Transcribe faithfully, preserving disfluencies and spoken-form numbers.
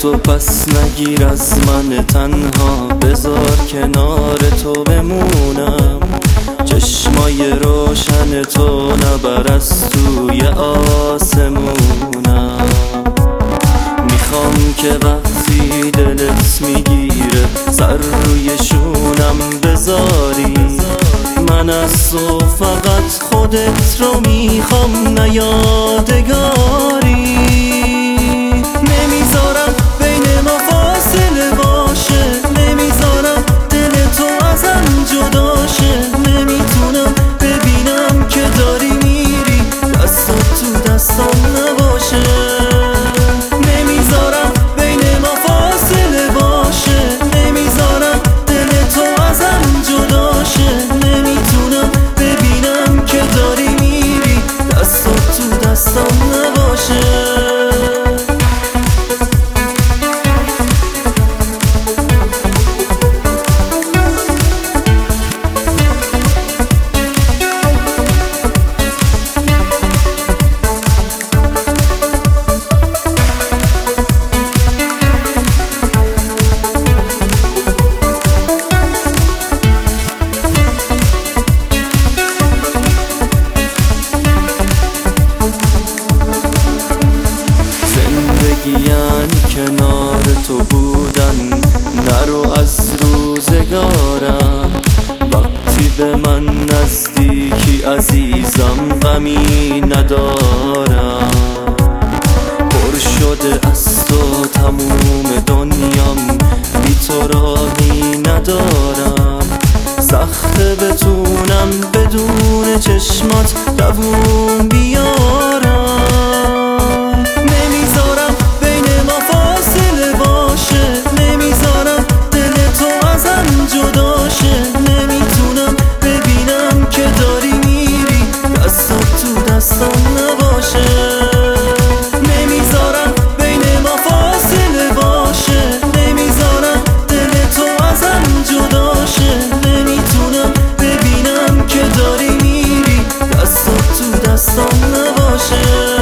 تو پس نگیر از من تنها، بذار کنار تو بمونم. چشمای روشن تو نبر از توی آسمونم. میخوام که وقتی دلت میگیره سر روی شونم بذاری. من از تو فقط خودت رو میخوام، نه یادگاری. نمیذارم بین ما فاصله باشه، نمیذارم دل تو ازم جدا شه. نمیتونم ببینم که داری میری، دستات تو دستام نباشه. نمیذارم بین ما فاصله باشه، نمیذارم دل تو ازم جدا شه. نمیتونم ببینم که داری میری، دستات تو دستام نباشه. یعنی کنار تو بودن، نرو از روزگارم. وقتی به من نزدیکی عزیزم غمی ندارم. پر شده از تو تموم دنیام، بی تو راهی ندارم. سخته بتونم بدون چشمات دووم بیارم. نمیذارم بین ما فاصله باشه، نمیذارم دل تو ازم جدا شه. نمیتونم ببینم که داری میری، دستات تو دستام نباشه. نمیذارم بین ما فاصله باشه، نمیذارم دل تو ازم جدا شه. نمیتونم ببینم که داری میری، دستات تو دستام نباشه.